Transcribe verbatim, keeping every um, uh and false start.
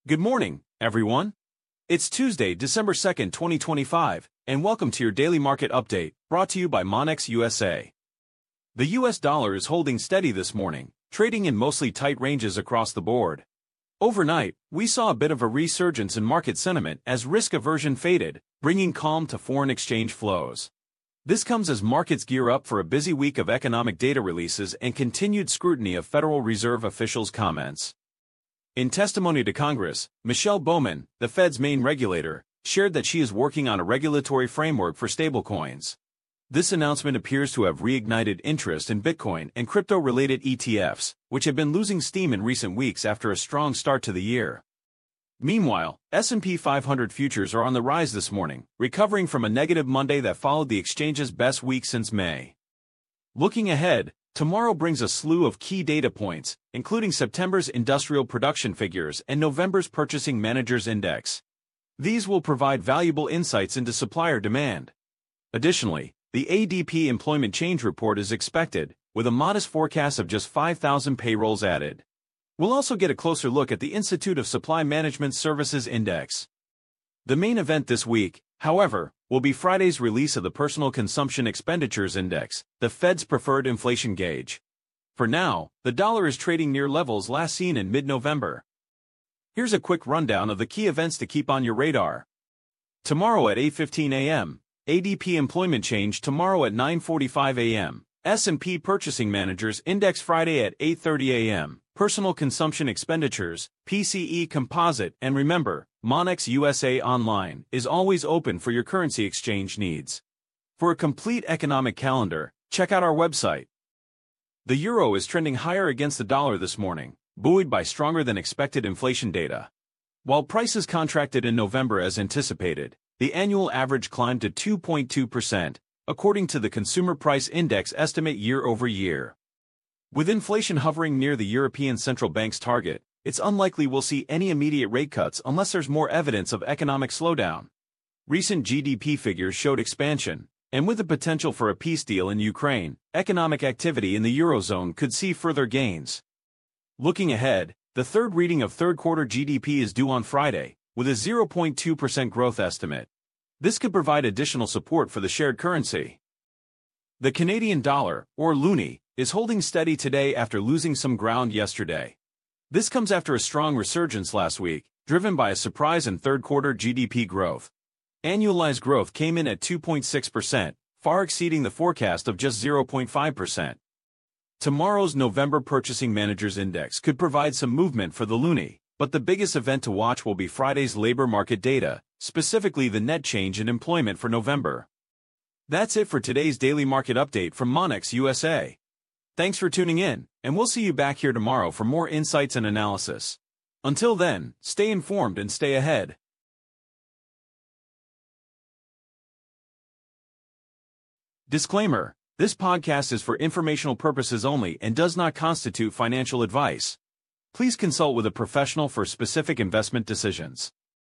Good morning, everyone. It's Tuesday, December second, twenty twenty-five, and welcome to your daily market update, brought to you by Monex U S A. The U S dollar is holding steady this morning, trading in mostly tight ranges across the board. Overnight, we saw a bit of a resurgence in market sentiment as risk aversion faded, bringing calm to foreign exchange flows. This comes as markets gear up for a busy week of economic data releases and continued scrutiny of Federal Reserve officials' comments. In testimony to Congress, Michelle Bowman, the Fed's main regulator, shared that she is working on a regulatory framework for stablecoins. This announcement appears to have reignited interest in Bitcoin and crypto-related E T Fs, which have been losing steam in recent weeks after a strong start to the year. Meanwhile, S and P five hundred futures are on the rise this morning, recovering from a negative Monday that followed the exchange's best week since May. Looking ahead, tomorrow brings a slew of key data points, including September's industrial production figures and November's Purchasing Managers' Index. These will provide valuable insights into supplier demand. Additionally, the A D P Employment Change Report is expected, with a modest forecast of just five thousand payrolls added. We'll also get a closer look at the Institute of Supply Management Services Index. The main event this week, however, will be Friday's release of the Personal Consumption Expenditures Index, the Fed's preferred inflation gauge. For now, the dollar is trading near levels last seen in mid-November. Here's a quick rundown of the key events to keep on your radar. Tomorrow at eight fifteen a m, A D P Employment Change tomorrow at nine forty-five a m, S and P Purchasing Managers Index Friday at eight thirty a m, Personal Consumption Expenditures, P C E Composite, and remember, Monex U S A Online is always open for your currency exchange needs. For a complete economic calendar, check out our website. The euro is trending higher against the dollar this morning, buoyed by stronger than expected inflation data. While prices contracted in November as anticipated, the annual average climbed to two point two percent, according to the Consumer Price Index estimate year over year. With inflation hovering near the European Central Bank's target, it's unlikely we'll see any immediate rate cuts unless there's more evidence of economic slowdown. Recent G D P figures showed expansion, and with the potential for a peace deal in Ukraine, economic activity in the Eurozone could see further gains. Looking ahead, the third reading of third-quarter G D P is due on Friday, with a zero point two percent growth estimate. This could provide additional support for the shared currency. The Canadian dollar, or loonie, is holding steady today after losing some ground yesterday. This comes after a strong resurgence last week, driven by a surprise in third-quarter G D P growth. Annualized growth came in at two point six percent, far exceeding the forecast of just zero point five percent. Tomorrow's November Purchasing Managers Index could provide some movement for the loonie, but the biggest event to watch will be Friday's labor market data, specifically the net change in employment for November. That's it for today's daily market update from Monex U S A. Thanks for tuning in, and we'll see you back here tomorrow for more insights and analysis. Until then, stay informed and stay ahead. Disclaimer: this podcast is for informational purposes only and does not constitute financial advice. Please consult with a professional for specific investment decisions.